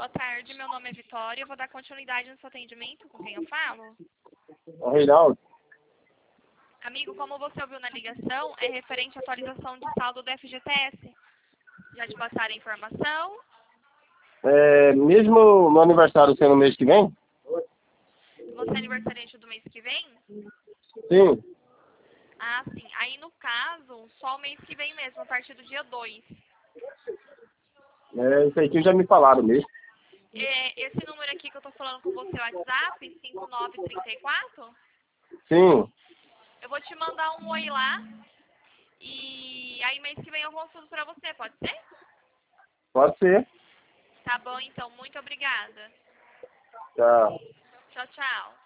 tarde. Meu nome é Vitória. Eu vou dar continuidade no seu atendimento. Com quem eu falo? O Reinaldo. Amigo, como você ouviu na ligação, é referente à atualização de saldo do FGTS. Já te passaram a informação? Mesmo no aniversário sendo no mês que vem? Você é aniversariante do mês que vem? Sim. Ah, sim. Aí, no caso, só o mês que vem mesmo, a partir do dia 2. Isso aí que já me falaram mesmo. Esse número aqui que eu tô falando com você, o WhatsApp, 5934, Sim. eu vou te mandar um oi lá. E aí, mês que vem eu consulto pra você, pode ser? Pode ser. Tá bom, então. Muito obrigada. Tchau. Tchau, tchau.